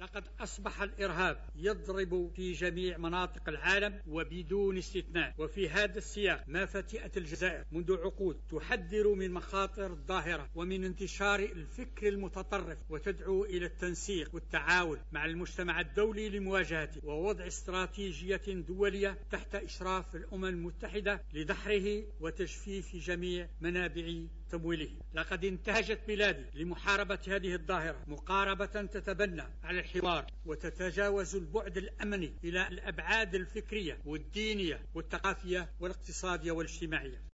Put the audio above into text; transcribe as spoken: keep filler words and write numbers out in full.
لقد أصبح الإرهاب يضرب في جميع مناطق العالم وبدون استثناء. وفي هذا السياق ما فتئت الجزائر منذ عقود تحذر من مخاطر الظاهرة ومن انتشار الفكر المتطرف، وتدعو إلى التنسيق والتعاون مع المجتمع الدولي لمواجهته ووضع استراتيجية دولية تحت إشراف الأمم المتحدة لدحره وتجفيف جميع منابع تمويله. لقد انتهجت بلادي لمحاربة هذه الظاهرة مقاربة تتبنى على الحوار وتتجاوز البعد الأمني إلى الأبعاد الفكرية والدينية والثقافية والاقتصادية والاجتماعية.